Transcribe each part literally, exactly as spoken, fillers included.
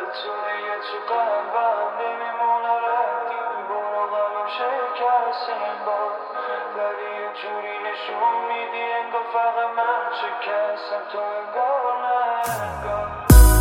توی تو قلبم نمیمونه ردی، برو قلبم شکستیم بار، ولی یه جوری نشون میدی انگار فقط من شکستم تو انگار نه انگار.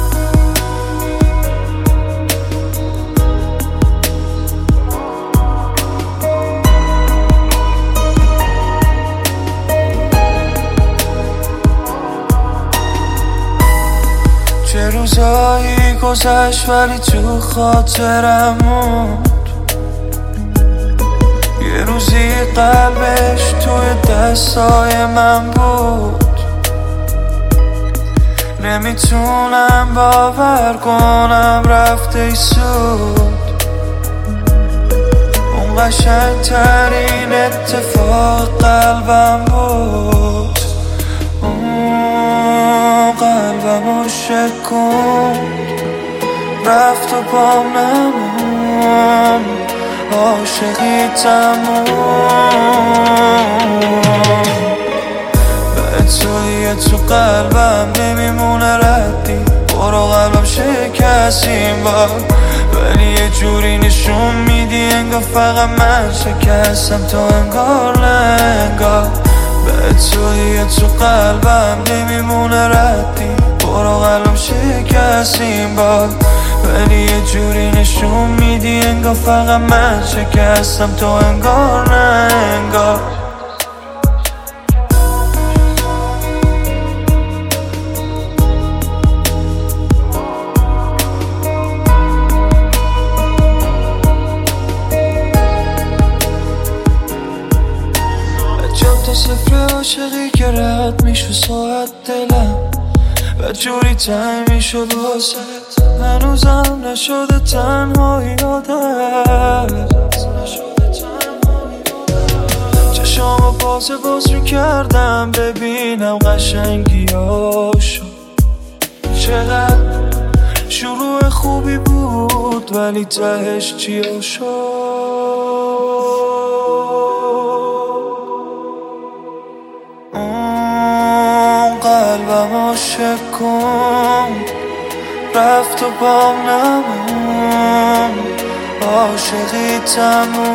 چه روزایی گذشت ولی تو خاطرم موند، یه روزی قلبش توی دستای من بود. نمیتونم باور کنم رفته ای سود، اون قشنگ ترین اتفاق قلبم بود. قلبمو شکند رفت و پام نمون، عاشقی تموم. به توی تو قلبم نمیمونه ردی، برو قلبم شکستیم بار، ولی یه جوری نشون میدی انگار فقط من شکستم تو انگار نه انگار. به توی تو قلبم نمیمونه ردی، برو قلبم شکستیم بار، ولی یه جوری نشون میدی انگار فقط من شکستم تو انگار نه انگار. تا صفر عاشقی که رد میشو ساعت دلم و جوری تنگ میشد واسه، هنوزم نشده تنهایی عادت. چشامو باز باز رو کردم ببینم قشنگیاشو، چقدر شروع خوبی بود ولی تهش چیا شد. قلبمو شکند رفت و بام نمون، عاشقی تموم.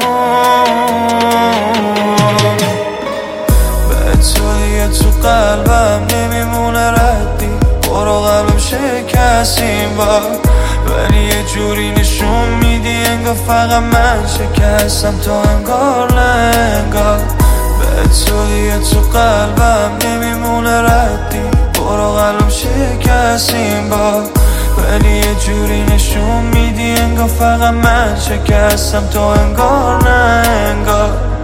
به توی تو قلبم نمیمونه ردی، برو قلبم شکستیم بار، ولی یه جوری نشون میدی انگار فقط من شکستم تو انگار نه انگار. به توی تو قلبم نمیمونه ردی، برو قلبم شکستیم بار، ولی یه جوری نشون میدی انگار فقط من شکستم تو انگار نه انگار.